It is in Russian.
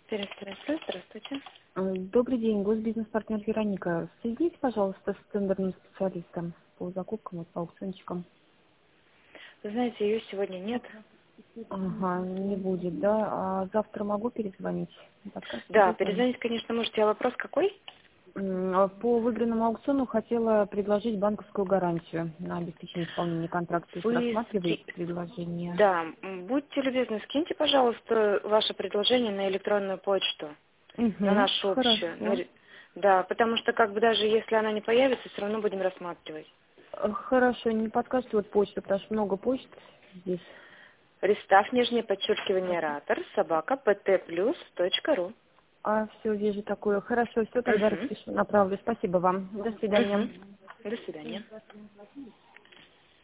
Перестраиваю. Здравствуйте. Добрый день, госбизнес-партнер Вероника. Соедините, пожалуйста, с тендерным специалистом по закупкам и по аукциончикам. Вы знаете, ее сегодня нет. Ага, не будет, да? А завтра могу перезвонить? Не подскажете, Да, где звонить? перезвонить, конечно, можете. А вопрос какой? По выигранному аукциону хотела предложить банковскую гарантию на обеспечение исполнения контракта. То есть Вы... рассматриваете предложение? Да, будьте любезны, скиньте, пожалуйста, ваше предложение на электронную почту, на Угу, нашу общую. хорошо. Да, потому что как бы даже если она не появится, все равно будем рассматривать. Хорошо, не подскажете вот почту, потому что много почт здесь. Ристав, нижнее подчеркивание, ратор, собака, pt+.ru. Все, вижу такое. Хорошо, все, тогда Угу. распишу, направлю. Спасибо вам. До свидания. Угу. До свидания.